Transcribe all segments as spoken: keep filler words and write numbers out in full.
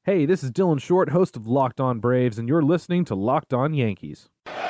Hey, this is Dylan Short, host of Locked On Braves, and you're listening to Locked On Yankees.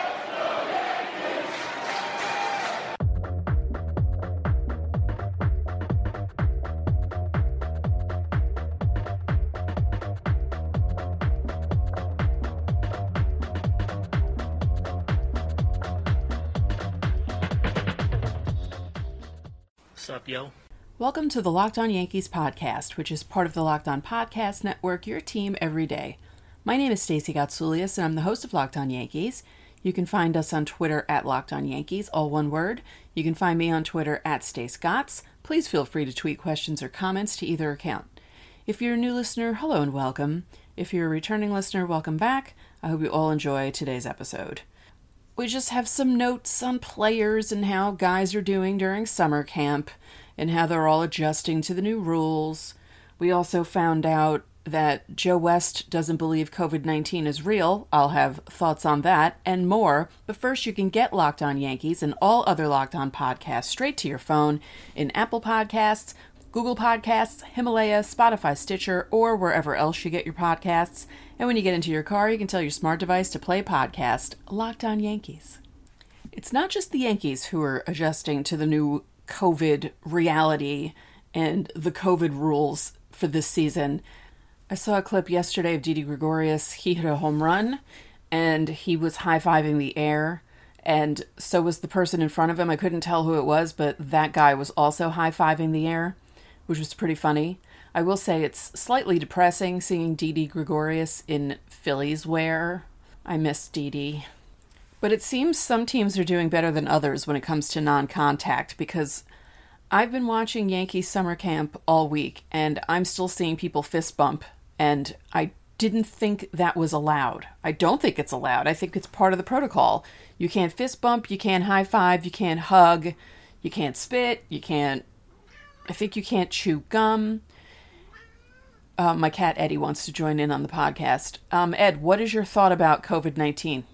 What's up, yo? Welcome to the Locked On Yankees podcast, which is part of the Locked On Podcast Network, your team every day. My name is Stacey Gotsoulias, and I'm the host of Locked On Yankees. You can find us on Twitter at Locked On Yankees, all one word. You can find me on Twitter at Stace Gotts. Please feel free to tweet questions or comments to either account. If you're a new listener, hello and welcome. If you're a returning listener, welcome back. I hope you all enjoy today's episode. We just have some notes on players and how guys are doing during summer camp and how they're all adjusting to the new rules. We also found out that Joe West doesn't believe covid nineteen is real. I'll have thoughts on that and more. But first, you can get Locked On Yankees and all other Locked On podcasts straight to your phone in Apple Podcasts, Google Podcasts, Himalaya, Spotify, Stitcher, or wherever else you get your podcasts. And when you get into your car, you can tell your smart device to play podcast Locked On Yankees. It's not just the Yankees who are adjusting to the new COVID reality and the COVID rules for this season. I saw a clip yesterday of Didi Gregorius. He hit a home run and he was high-fiving the air, and so was the person in front of him. I couldn't tell who it was, but that guy was also high-fiving the air, which was pretty funny. I will say it's slightly depressing seeing Didi Gregorius in Phillies wear. I miss Didi. But it seems some teams are doing better than others when it comes to non-contact, because I've been watching Yankees summer camp all week and I'm still seeing people fist bump, and I didn't think that was allowed. I don't think it's allowed. I think it's part of the protocol. You can't fist bump, you can't high five, you can't hug, you can't spit, you can't, I think you can't chew gum. Uh, my cat Eddie wants to join in on the podcast. Um, Ed, what is your thought about covid nineteen?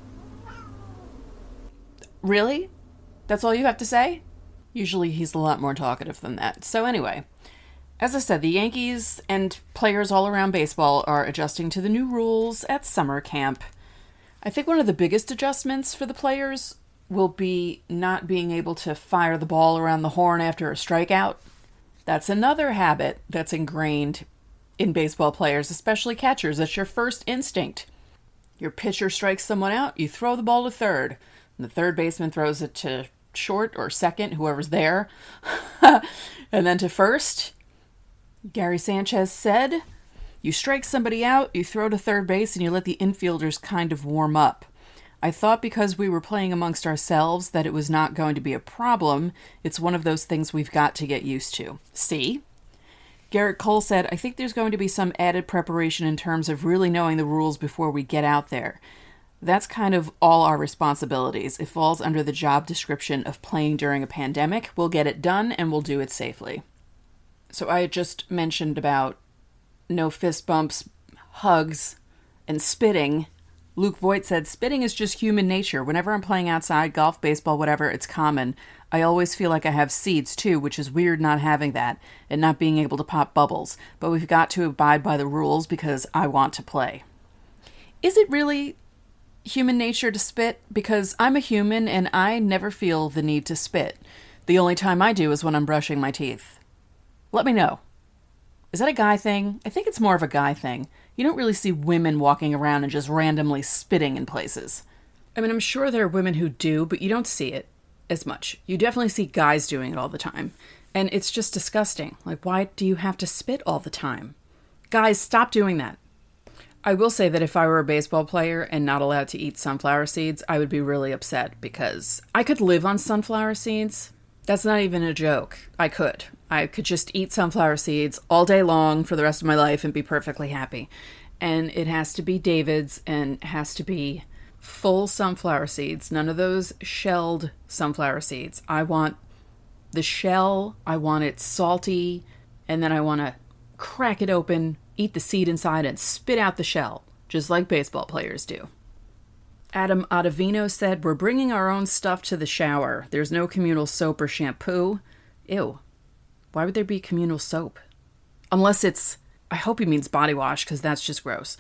Really? That's all you have to say? Usually he's a lot more talkative than that. So anyway, as I said, the Yankees and players all around baseball are adjusting to the new rules at summer camp. I think one of the biggest adjustments for the players will be not being able to fire the ball around the horn after a strikeout. That's another habit that's ingrained in baseball players, especially catchers. That's your first instinct. Your pitcher strikes someone out, you throw the ball to third. The third baseman throws it to short or second, whoever's there. And then to first. Gary Sanchez said, you strike somebody out, you throw to third base, and you let the infielders kind of warm up. I thought because we were playing amongst ourselves that it was not going to be a problem. It's one of those things we've got to get used to. See? Garrett Cole said, I think there's going to be some added preparation in terms of really knowing the rules before we get out there. That's kind of all our responsibilities. It falls under the job description of playing during a pandemic. We'll get it done and we'll do it safely. So I had just mentioned about no fist bumps, hugs, and spitting. Luke Voigt said, spitting is just human nature. Whenever I'm playing outside, golf, baseball, whatever, it's common. I always feel like I have seeds too, which is weird not having that and not being able to pop bubbles. But we've got to abide by the rules because I want to play. Is it really human nature to spit? Because I'm a human and I never feel the need to spit. The only time I do is when I'm brushing my teeth. Let me know. Is that a guy thing? I think it's more of a guy thing. You don't really see women walking around and just randomly spitting in places. I mean, I'm sure there are women who do, but you don't see it as much. You definitely see guys doing it all the time. And it's just disgusting. Like, why do you have to spit all the time? Guys, stop doing that. I will say that if I were a baseball player and not allowed to eat sunflower seeds, I would be really upset because I could live on sunflower seeds. That's not even a joke. I could. I could just eat sunflower seeds all day long for the rest of my life and be perfectly happy. And it has to be David's and has to be full sunflower seeds. None of those shelled sunflower seeds. I want the shell. I want it salty. And then I want to crack it open, eat the seed inside, and spit out the shell, just like baseball players do. Adam Ottavino said, we're bringing our own stuff to the shower. There's no communal soap or shampoo. Ew. Why would there be communal soap? Unless it's I hope he means body wash, because that's just gross.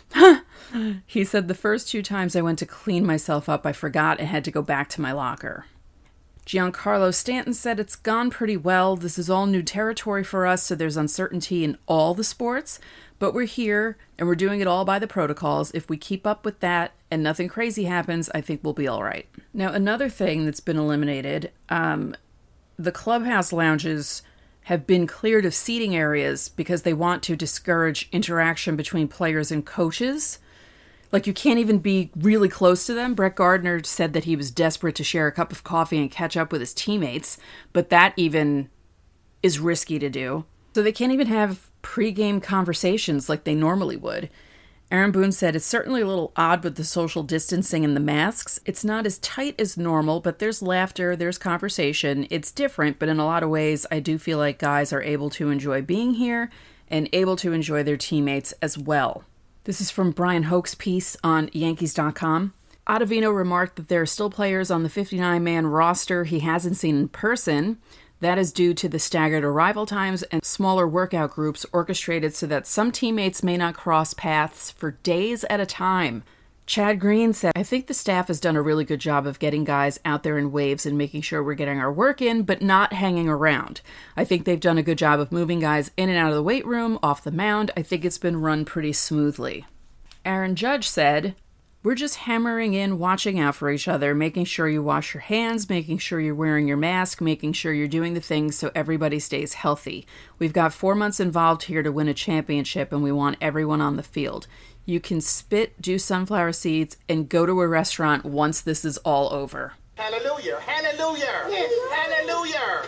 He said, the first two times I went to clean myself up, I forgot and had to go back to my locker. Giancarlo Stanton said, it's gone pretty well. This is all new territory for us, so there's uncertainty in all the sports. But we're here, and we're doing it all by the protocols. If we keep up with that and nothing crazy happens, I think we'll be all right. Now, another thing that's been eliminated, um, the clubhouse lounges have been cleared of seating areas because they want to discourage interaction between players and coaches. Like, you can't even be really close to them. Brett Gardner said that he was desperate to share a cup of coffee and catch up with his teammates, but that even is risky to do. So they can't even have pre-game conversations like they normally would. Aaron Boone said, it's certainly a little odd with the social distancing and the masks. It's not as tight as normal, but there's laughter, there's conversation. It's different, but in a lot of ways, I do feel like guys are able to enjoy being here and able to enjoy their teammates as well. This is from Brian Hoke's piece on Yankees dot com. Ottavino remarked that there are still players on the fifty-nine man roster he hasn't seen in person. That is due to the staggered arrival times and smaller workout groups orchestrated so that some teammates may not cross paths for days at a time. Chad Green said, I think the staff has done a really good job of getting guys out there in waves and making sure we're getting our work in, but not hanging around. I think they've done a good job of moving guys in and out of the weight room, off the mound. I think it's been run pretty smoothly. Aaron Judge said, we're just hammering in, watching out for each other, making sure you wash your hands, making sure you're wearing your mask, making sure you're doing the things so everybody stays healthy. We've got four months involved here to win a championship, and we want everyone on the field. You can spit, do sunflower seeds, and go to a restaurant once this is all over. Hallelujah! Hallelujah! Hallelujah!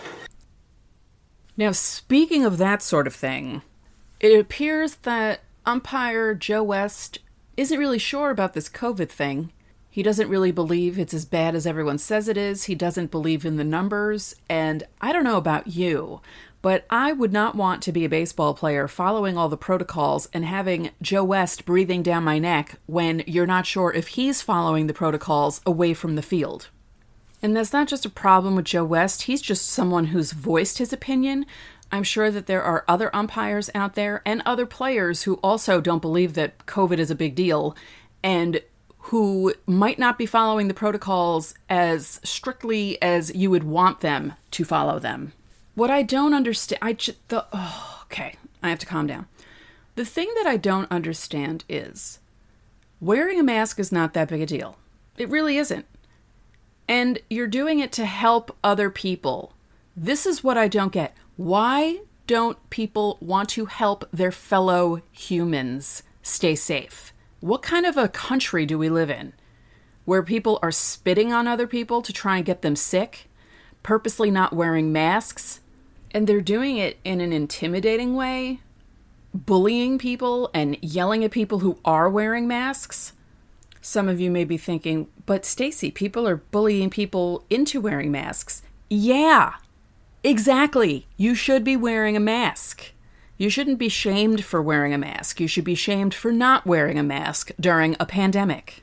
Now, speaking of that sort of thing, it appears that umpire Joe West isn't really sure about this COVID thing. He doesn't really believe it's as bad as everyone says it is. He doesn't believe in the numbers. And I don't know about you, but I would not want to be a baseball player following all the protocols and having Joe West breathing down my neck when you're not sure if he's following the protocols away from the field. And that's not just a problem with Joe West. He's just someone who's voiced his opinion. I'm sure that there are other umpires out there and other players who also don't believe that COVID is a big deal and who might not be following the protocols as strictly as you would want them to follow them. What I don't understand, I just, the, oh, okay, I have to calm down. The thing that I don't understand is wearing a mask is not that big a deal. It really isn't. And you're doing it to help other people. This is what I don't get. Why don't people want to help their fellow humans stay safe? What kind of a country do we live in where people are spitting on other people to try and get them sick, purposely not wearing masks, and they're doing it in an intimidating way, bullying people and yelling at people who are wearing masks? Some of you may be thinking, but Stacey, people are bullying people into wearing masks. Yeah. Exactly. You should be wearing a mask. You shouldn't be shamed for wearing a mask. You should be shamed for not wearing a mask during a pandemic.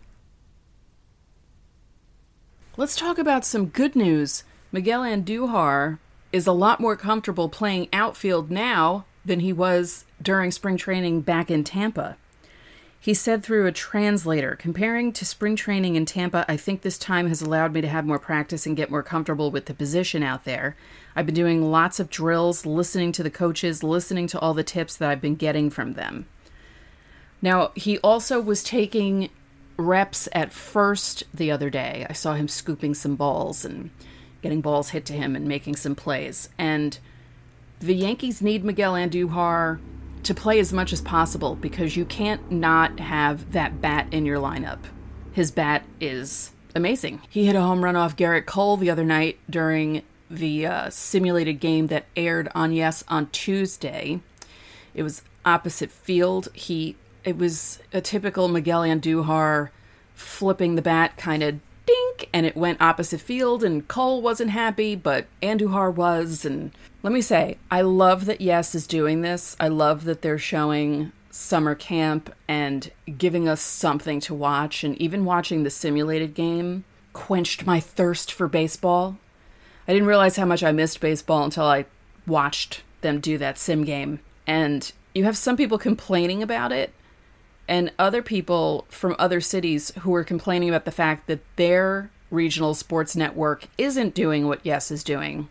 Let's talk about some good news. Miguel Andujar is a lot more comfortable playing outfield now than he was during spring training back in Tampa. He said through a translator, comparing to spring training in Tampa, I think this time has allowed me to have more practice and get more comfortable with the position out there. I've been doing lots of drills, listening to the coaches, listening to all the tips that I've been getting from them. Now, he also was taking reps at first the other day. I saw him scooping some balls and getting balls hit to him and making some plays. And the Yankees need Miguel Andujar to play as much as possible because you can't not have that bat in your lineup. His bat is amazing. He hit a home run off Garrett Cole the other night during the uh, simulated game that aired on Yes on Tuesday. It was opposite field. He it was a typical Miguel Andujar flipping the bat kind of dink, and it went opposite field, and Cole wasn't happy, but Andujar was. And let me say, I love that Yes is doing this. I love that they're showing summer camp and giving us something to watch, and even watching the simulated game quenched my thirst for baseball. I didn't realize how much I missed baseball until I watched them do that sim game. And you have some people complaining about it and other people from other cities who are complaining about the fact that their regional sports network isn't doing what Yes is doing.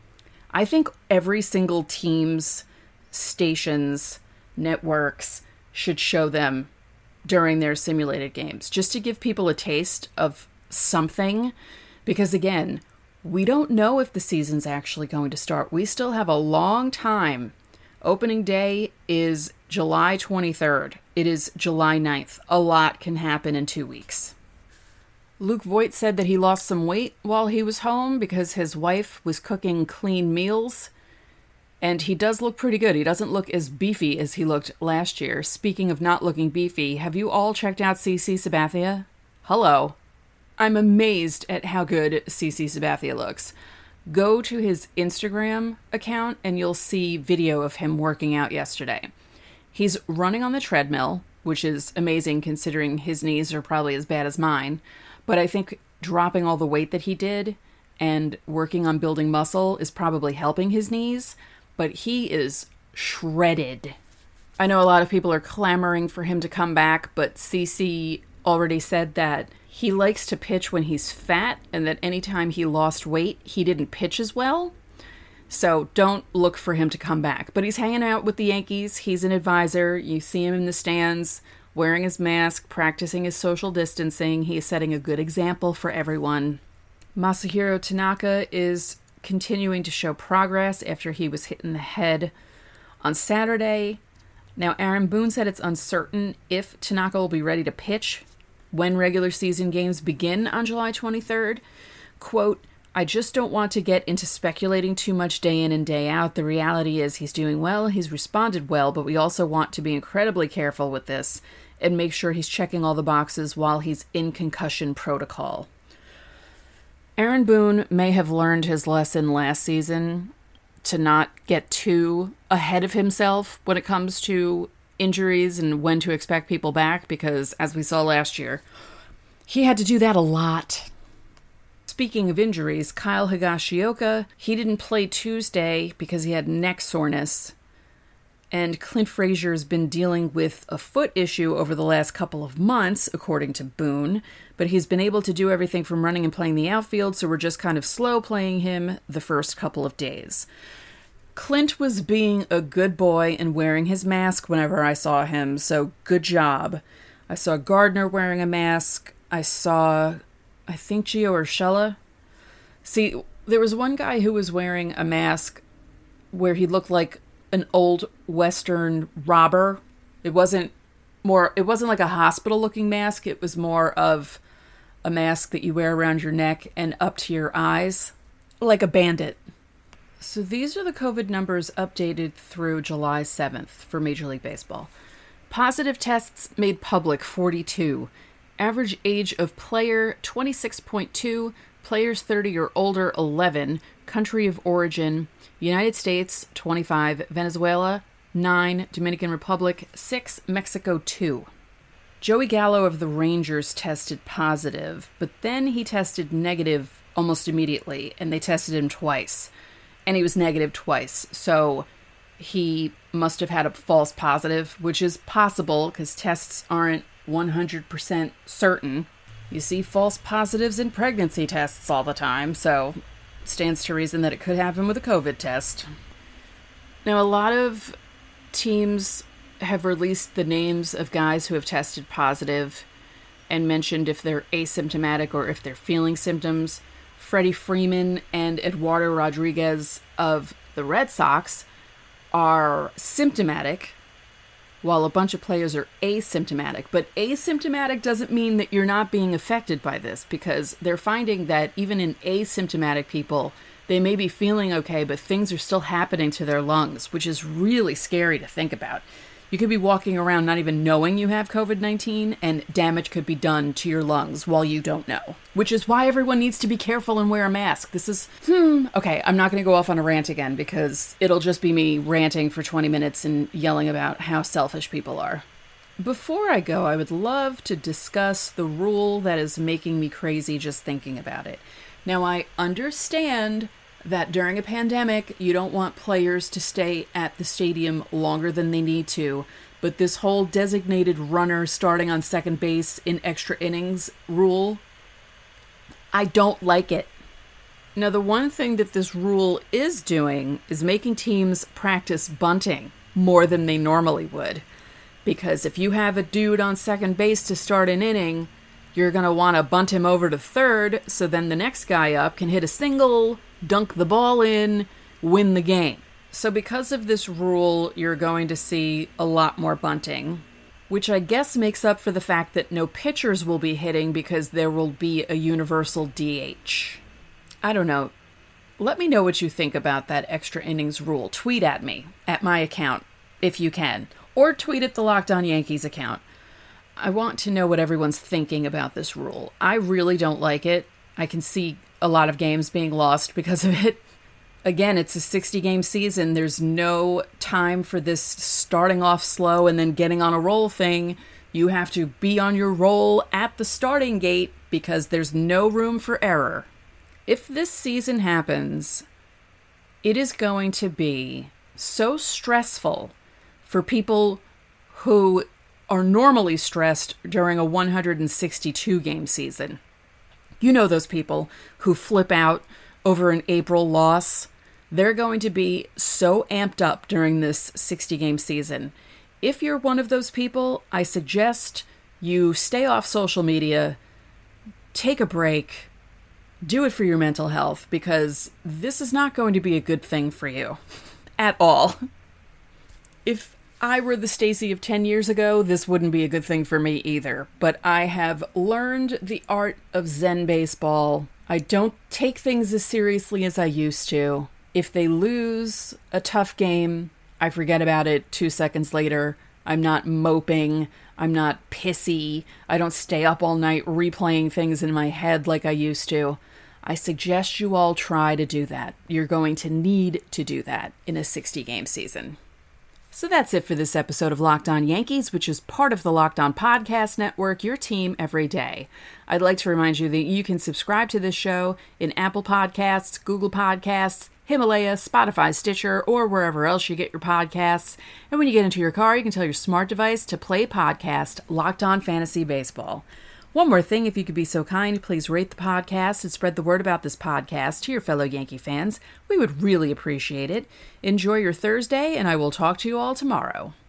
I think every single team's stations, networks should show them during their simulated games, just to give people a taste of something. Because again, we don't know if the season's actually going to start. We still have a long time. Opening day is July twenty-third. It is July ninth. A lot can happen in two weeks. Luke Voigt said that he lost some weight while he was home because his wife was cooking clean meals. And he does look pretty good. He doesn't look as beefy as he looked last year. Speaking of not looking beefy, have you all checked out CeCe Sabathia? Hello. I'm amazed at how good CeCe Sabathia looks. Go to his Instagram account and you'll see video of him working out yesterday. He's running on the treadmill, which is amazing considering his knees are probably as bad as mine. But I think dropping all the weight that he did and working on building muscle is probably helping his knees. But he is shredded. I know a lot of people are clamoring for him to come back, but CeCe already said that he likes to pitch when he's fat and that anytime he lost weight, he didn't pitch as well. So don't look for him to come back. But he's hanging out with the Yankees. He's an advisor. You see him in the stands, wearing his mask, practicing his social distancing. He is setting a good example for everyone. Masahiro Tanaka is continuing to show progress after he was hit in the head on Saturday. Now, Aaron Boone said it's uncertain if Tanaka will be ready to pitch when regular season games begin on July twenty-third. Quote, I just don't want to get into speculating too much day in and day out. The reality is he's doing well, he's responded well, but we also want to be incredibly careful with this and make sure he's checking all the boxes while he's in concussion protocol. Aaron Boone may have learned his lesson last season to not get too ahead of himself when it comes to injuries and when to expect people back, because as we saw last year, he had to do that a lot. Speaking of injuries, Kyle Higashioka, he didn't play Tuesday because he had neck soreness. And Clint Frazier's been dealing with a foot issue over the last couple of months, according to Boone. But he's been able to do everything from running and playing the outfield, so we're just kind of slow playing him the first couple of days. Clint was being a good boy and wearing his mask whenever I saw him, so good job. I saw Gardner wearing a mask. I saw, I think, Gio Urshela. See, there was one guy who was wearing a mask where he looked like an old Western robber. It wasn't more, it wasn't like a hospital-looking mask. It was more of a mask that you wear around your neck and up to your eyes, like a bandit. So these are the COVID numbers updated through July seventh for Major League Baseball. Positive tests made public, forty-two. Average age of player, twenty-six point two. Players thirty or older, eleven. Country of origin, United States, twenty-five. Venezuela, nine. Dominican Republic, six. Mexico, two. Joey Gallo of the Rangers tested positive, but then he tested negative almost immediately, and they tested him twice. And he was negative twice, so he must have had a false positive, which is possible because tests aren't one hundred percent certain. You see false positives in pregnancy tests all the time, so it stands to reason that it could happen with a COVID test. Now, a lot of teams have released the names of guys who have tested positive and mentioned if they're asymptomatic or if they're feeling symptoms. Freddie Freeman and Eduardo Rodriguez of the Red Sox are symptomatic, while a bunch of players are asymptomatic. But asymptomatic doesn't mean that you're not being affected by this, because they're finding that even in asymptomatic people, they may be feeling okay, but things are still happening to their lungs, which is really scary to think about. You could be walking around not even knowing you have COVID nineteen, and damage could be done to your lungs while you don't know. Which is why everyone needs to be careful and wear a mask. This is, hmm, okay, I'm not going to go off on a rant again, because it'll just be me ranting for twenty minutes and yelling about how selfish people are. Before I go, I would love to discuss the rule that is making me crazy just thinking about it. Now, I understand that during a pandemic, you don't want players to stay at the stadium longer than they need to. But this whole designated runner starting on second base in extra innings rule, I don't like it. Now, the one thing that this rule is doing is making teams practice bunting more than they normally would. Because if you have a dude on second base to start an inning, you're going to want to bunt him over to third, so then the next guy up can hit a single, dunk the ball in, win the game. So because of this rule, you're going to see a lot more bunting, which I guess makes up for the fact that no pitchers will be hitting because there will be a universal D H. I don't know. Let me know what you think about that extra innings rule. Tweet at me, at my account, if you can. Or tweet at the Locked On Yankees account. I want to know what everyone's thinking about this rule. I really don't like it. I can see a lot of games being lost because of it. Again, it's a sixty-game season. There's no time for this starting off slow and then getting on a roll thing. You have to be on your roll at the starting gate because there's no room for error. If this season happens, it is going to be so stressful for people who are normally stressed during a one hundred sixty-two game season. You know those people who flip out over an April loss. They're going to be so amped up during this sixty game season. If you're one of those people, I suggest you stay off social media, take a break, do it for your mental health, because this is not going to be a good thing for you at all. If I were the Stacey of ten years ago, this wouldn't be a good thing for me either. But I have learned the art of Zen baseball. I don't take things as seriously as I used to. If they lose a tough game, I forget about it two seconds later. I'm not moping. I'm not pissy. I don't stay up all night replaying things in my head like I used to. I suggest you all try to do that. You're going to need to do that in a sixty game season. So that's it for this episode of Locked On Yankees, which is part of the Locked On Podcast Network, your team every day. I'd like to remind you that you can subscribe to this show in Apple Podcasts, Google Podcasts, Himalaya, Spotify, Stitcher, or wherever else you get your podcasts. And when you get into your car, you can tell your smart device to play podcast Locked On Fantasy Baseball. One more thing, if you could be so kind, please rate the podcast and spread the word about this podcast to your fellow Yankee fans. We would really appreciate it. Enjoy your Thursday, and I will talk to you all tomorrow.